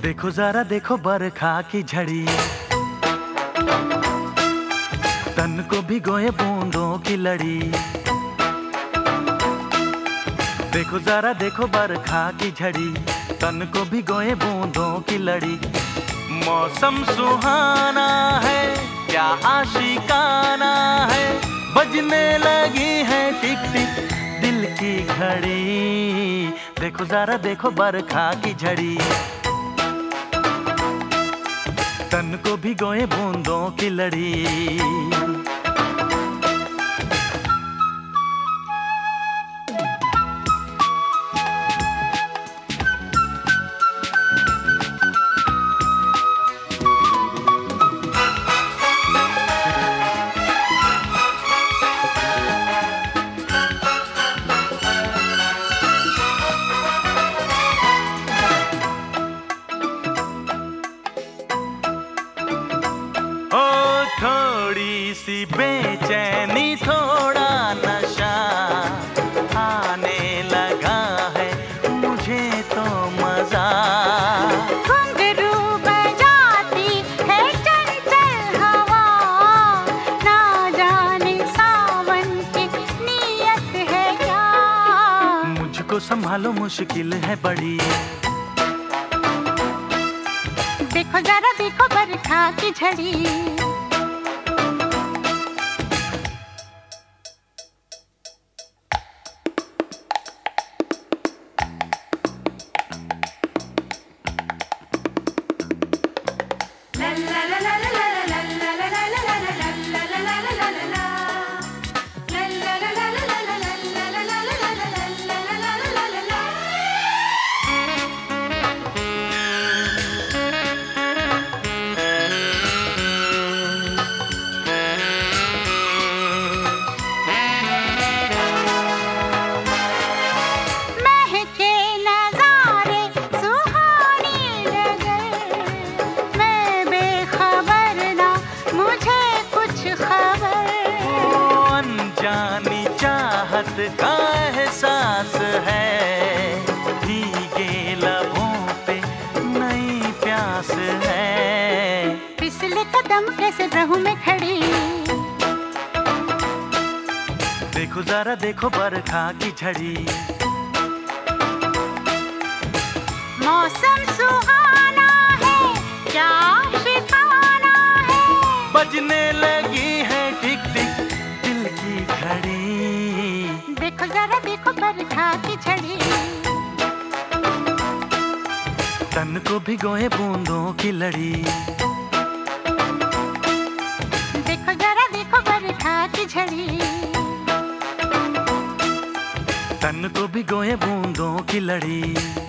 देखो जरा देखो बरखा की झड़ी, तन को भिगोए बूंदों की लड़ी। देखो जरा देखो बरखा की झड़ी, तन को भिगोए बूंदों की लड़ी। मौसम सुहाना है, क्या आशिकाना है, बजने लगी है टिक टिक दिल की घड़ी। देखो जरा देखो बरखा की झड़ी, तन को भिगोए बूंदों की लड़ी। थोड़ी सी बेचैनी थोड़ा नशा आने लगा है मुझे तो मजा। घुंघरू बजाती है चंचल हवा, ना जाने सावन की नीयत है क्या। मुझको संभालो मुश्किल है बड़ी, देखो जरा देखो बरखा की झड़ी। जानी चाहत का एहसास है, भीगे लबों पे नई प्यास है। फिसले कदम कैसे रहूं मैं खड़ी, देखो जरा देखो बरखा की झड़ी। मौसम सुहाना है, क्या शिकाना है, बजने लगी है टिक टिक दिल की घड़ी। देखो जरा देखो बरखा की झड़ी, तन को भिगोए बूंदों की लड़ी। देखो जरा देखो बरखा की झड़ी, तन को भिगोए बूंदों की लड़ी।